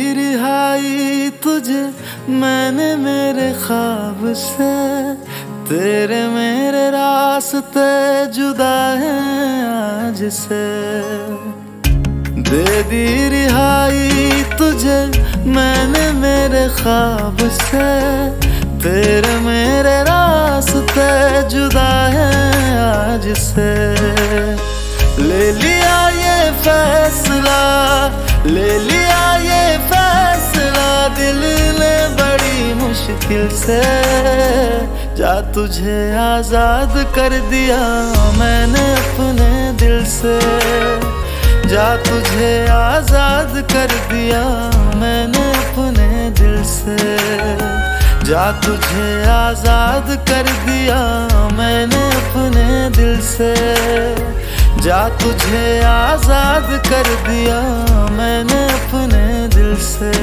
रिहाई तुझे मैंने मेरे ख्वाब से, तेरे मेरे रास्ते जुदा हैं आज से। दे दी रिहाई तुझे मैंने मेरे ख्वाब से, तेरे मेरे रास्ते जुदा हैं आज से। ले लिया ये फैसला, ले लिया ये फैसला दिल ने बड़ी मुश्किल से। जा तुझे आजाद कर दिया मैंने अपने दिल से, जा तुझे आजाद कर दिया मैंने अपने दिल से, जा तुझे आजाद कर दिया मैंने अपने दिल से, जा तुझे आजाद कर दिया मैंने अपने दिल से।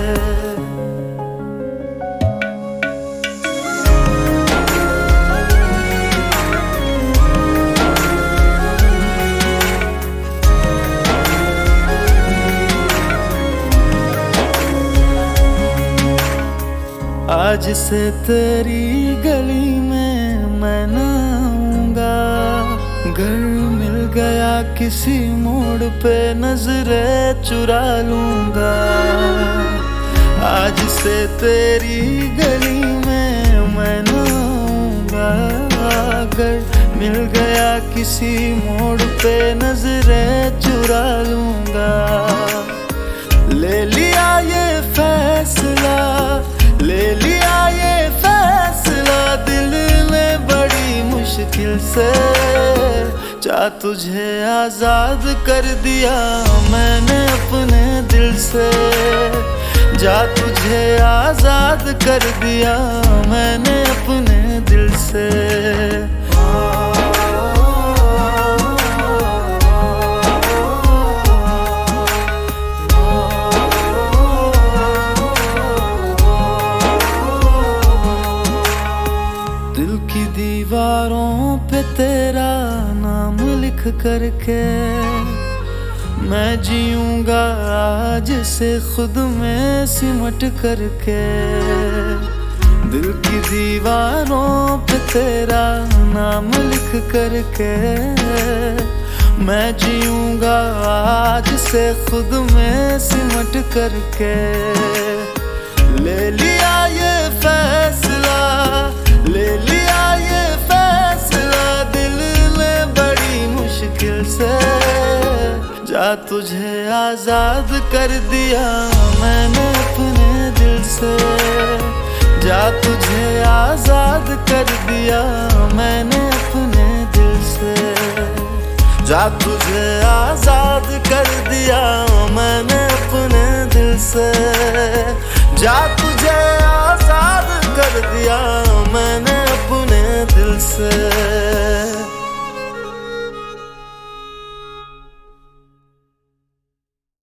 आज से तेरी गली में मैं ना आऊंगा, घर मिल गया किसी मोड़ पे नजरें चुरा लूंगा। आज से तेरी गली में मैं ना आऊंगा, घर मिल गया किसी मोड़ पे नजरें चुरा लूंगा। ले लिया ये फैसला, ले लिया ये फैसला दिल ने बड़ी मुश्किल से। जा तुझे आजाद कर दिया मैंने अपने दिल से, जा तुझे आजाद कर दिया मैंने अपने दिल से। दिल की दीवारों पे तेरा नाम लिख करके मैं जीऊंगा आज से खुद में सिमट करके। दिल की दीवारों पे तेरा नाम लिख करके मैं जीऊंगा आज से खुद में सिमट करके। ले लिया ये फैसला, ले लिया ये फैसला दिल ने बड़ी मुश्किल से। जा तुझे आजाद कर दिया मैंने अपने दिल से, जा तुझे आजाद कर दिया मैंने अपने दिल से, जा तुझे आजाद कर दिया मैंने अपने दिल से, जा तुझे आजाद कर दिया मैंने अपने दिल से।